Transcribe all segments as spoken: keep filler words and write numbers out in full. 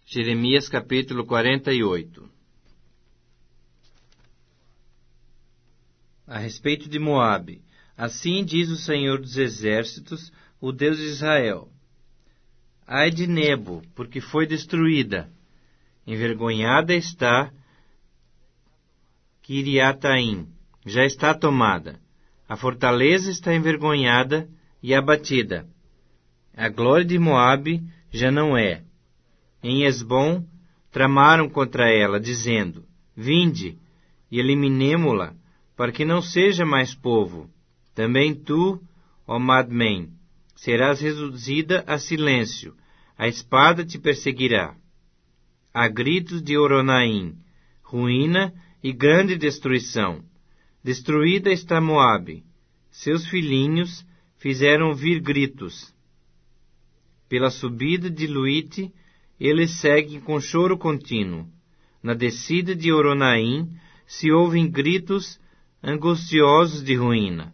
Jeremias capítulo quarenta e oito. A respeito de Moabe, assim diz o Senhor dos Exércitos, o Deus de Israel: Ai de Nebo, porque foi destruída. Envergonhada está Quiriataim, já está tomada. A fortaleza está envergonhada e abatida. A glória de Moabe já não é. Em Esbom tramaram contra ela, dizendo: Vinde, e eliminemo-la, para que não seja mais povo. Também tu, ó Madmen, serás reduzida a silêncio, a espada te perseguirá. Há gritos de Oronaim, ruína e grande destruição. Destruída está Moabe. Seus filhinhos fizeram vir gritos. Pela subida de Luite, eles seguem com choro contínuo. Na descida de Oronaim, se ouvem gritos angustiosos de ruína.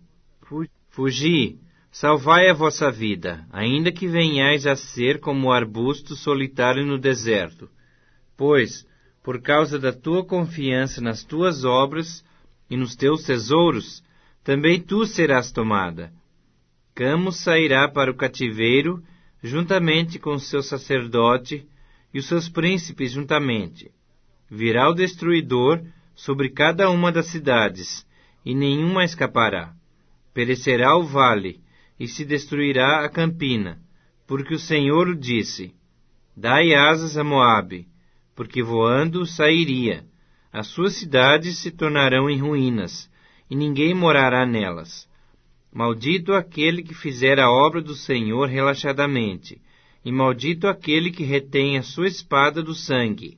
Fugi, salvai a vossa vida, ainda que venhais a ser como o arbusto solitário no deserto. Pois, por causa da tua confiança nas tuas obras e nos teus tesouros, também tu serás tomada. Camos sairá para o cativeiro, juntamente com o seu sacerdote e os seus príncipes juntamente. Virá o destruidor sobre cada uma das cidades, e nenhuma escapará. Perecerá o vale, e se destruirá a campina, porque o Senhor o disse: Dai asas a Moabe, porque voando sairia. As suas cidades se tornarão em ruínas, e ninguém morará nelas. Maldito aquele que fizer a obra do Senhor relaxadamente, e maldito aquele que retém a sua espada do sangue.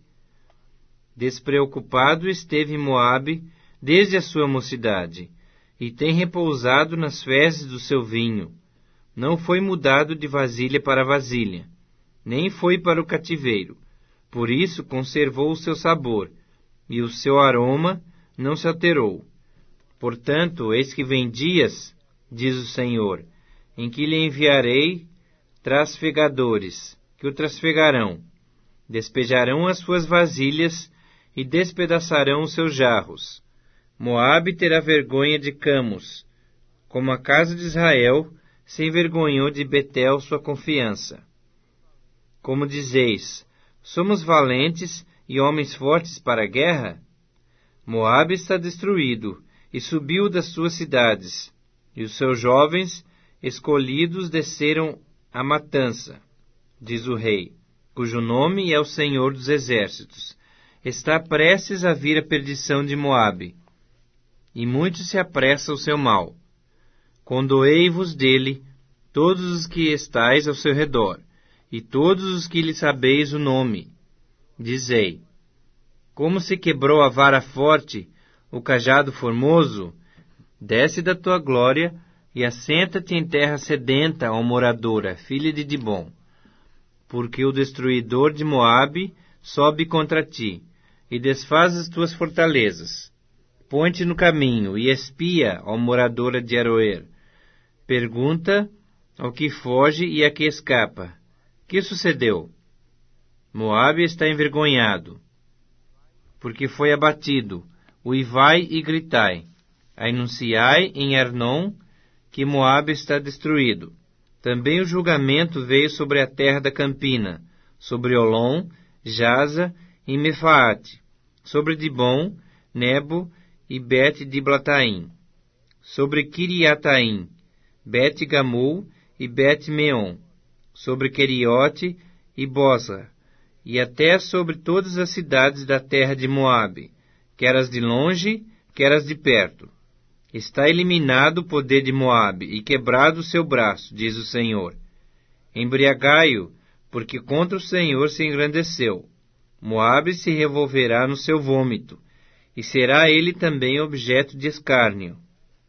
Despreocupado esteve Moabe desde a sua mocidade, e tem repousado nas fezes do seu vinho. Não foi mudado de vasilha para vasilha, nem foi para o cativeiro. Por isso conservou o seu sabor, e o seu aroma não se alterou. Portanto, eis que vem dias, diz o Senhor, em que lhe enviarei trasfegadores, que o trasfegarão, despejarão as suas vasilhas e despedaçarão os seus jarros. Moabe terá vergonha de Camos, como a casa de Israel se envergonhou de Betel, sua confiança. Como dizeis: somos valentes e homens fortes para a guerra? Moabe está destruído, e subiu das suas cidades, e os seus jovens escolhidos desceram à matança, diz o rei, cujo nome é o Senhor dos Exércitos. Está prestes a vir a perdição de Moabe, e muito se apressa o seu mal. Condoei-vos dele, todos os que estáis ao seu redor, e todos os que lhe sabeis o nome. Dizei: como se quebrou a vara forte, o cajado formoso? Desce da tua glória e assenta-te em terra sedenta, ó moradora, filha de Dibom. Porque o destruidor de Moabe sobe contra ti, e desfaz as tuas fortalezas. Põe-te no caminho e espia, ó moradora de Aroer. Pergunta ao que foge e a que escapa: que sucedeu? Moabe está envergonhado, porque foi abatido. Uivai e gritai, anunciai em Arnon que Moabe está destruído. Também o julgamento veio sobre a terra da campina, sobre Olom, Jaza e Mefaate, sobre Dibom, Nebo e Bet-Diblataim, sobre Kiriataim, Bet-Gamul e Bet-Meon, sobre Queriote e Bosa, e até sobre todas as cidades da terra de Moabe, quer as de longe, quer as de perto. Está eliminado o poder de Moabe e quebrado o seu braço, diz o Senhor. Embriagai-o, porque contra o Senhor se engrandeceu. Moabe se revolverá no seu vômito, e será ele também objeto de escárnio.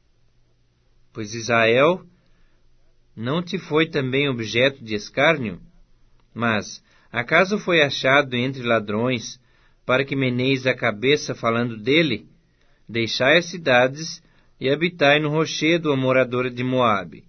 Pois Israel não te foi também objeto de escárnio? Mas, acaso foi achado entre ladrões, para que meneis a cabeça falando dele? Deixai as cidades e habitai no rochedo, a moradora de Moabe.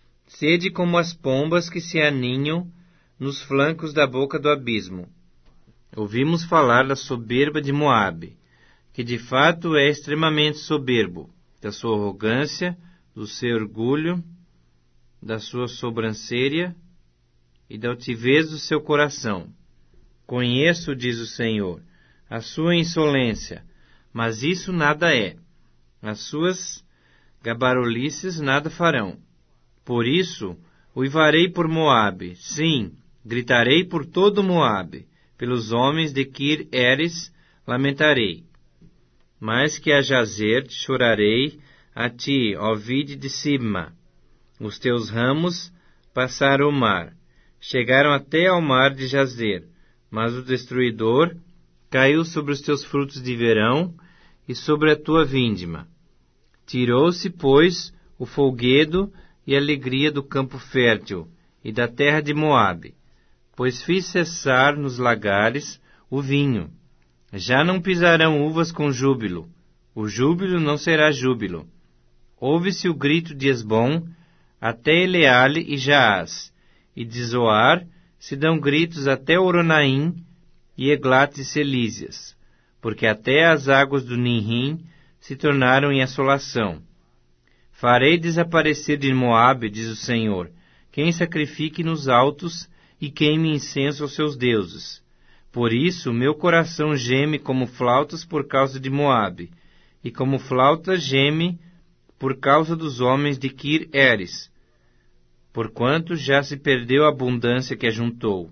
Sede como as pombas que se aninham nos flancos da boca do abismo. Ouvimos falar da soberba de Moabe, que de fato é extremamente soberbo, da sua arrogância, do seu orgulho, da sua sobrancelha e da altivez do seu coração. Conheço, diz o Senhor, a sua insolência, mas isso nada é. As suas gabarolices nada farão. Por isso, uivarei por Moabe, sim, gritarei por todo Moabe, pelos homens de Kir Eres lamentarei. Mais que a Jazer chorarei a ti, ó vide de Sibma. Os teus ramos passaram o mar, chegaram até ao mar de Jazer, mas o destruidor caiu sobre os teus frutos de verão e sobre a tua vindima. Tirou-se, pois, o folguedo e a alegria do campo fértil e da terra de Moabe, pois fiz cessar nos lagares o vinho. Já não pisarão uvas com júbilo, o júbilo não será júbilo. Ouve-se o grito de Esbom até Eleale e Jaaz, e de Zoar se dão gritos até Oronaim e Eglat e Selísias, porque até as águas do Ninrim se tornaram em assolação. Farei desaparecer de Moabe, diz o Senhor, quem sacrifique nos altos e queime incenso aos seus deuses. Por isso, meu coração geme como flautas por causa de Moabe, e como flauta geme por causa dos homens de Kir Eres, porquanto já se perdeu a abundância que ajuntou.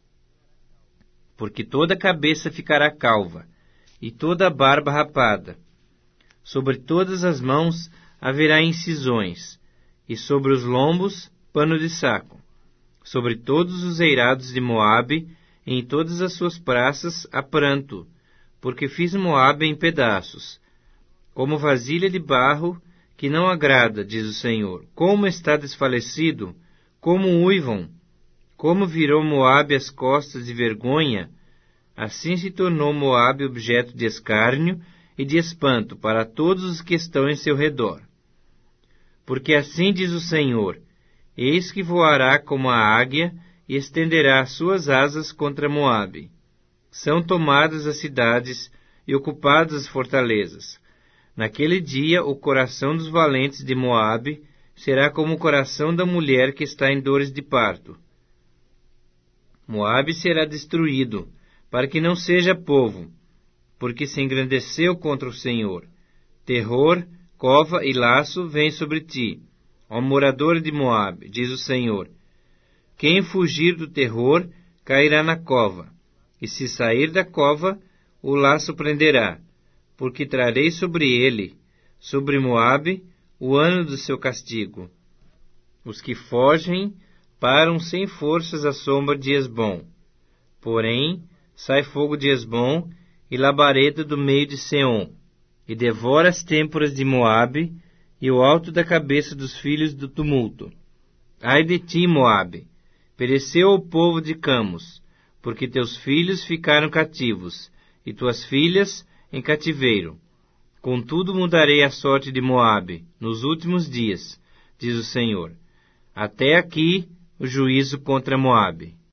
Porque toda a cabeça ficará calva, e toda a barba rapada. Sobre todas as mãos haverá incisões, e sobre os lombos pano de saco. Sobre todos os eirados de Moabe, em todas as suas praças, há pranto, porque fiz Moabe em pedaços, como vasilha de barro que não agrada, diz o Senhor. Como está desfalecido, como uivam, como virou Moabe as costas de vergonha, assim se tornou Moabe objeto de escárnio e de espanto para todos os que estão em seu redor. Porque assim diz o Senhor, eis que voará como a águia e estenderá as suas asas contra Moabe. São tomadas as cidades e ocupadas as fortalezas. Naquele dia o coração dos valentes de Moabe será como o coração da mulher que está em dores de parto. Moabe será destruído, para que não seja povo, porque se engrandeceu contra o Senhor. Terror, cova e laço vêm sobre ti, ó morador de Moabe, diz o Senhor. Quem fugir do terror cairá na cova, e se sair da cova, o laço prenderá, porque trarei sobre ele, sobre Moabe, o ano do seu castigo. Os que fogem param sem forças à sombra de Esbom. Porém, sai fogo de Esbom e labareda do meio de Seom, e devora as têmporas de Moabe e o alto da cabeça dos filhos do tumulto. Ai de ti, Moabe! Pereceu o povo de Camos, porque teus filhos ficaram cativos, e tuas filhas em cativeiro. Contudo mudarei a sorte de Moabe nos últimos dias, diz o Senhor. Até aqui o juízo contra Moabe.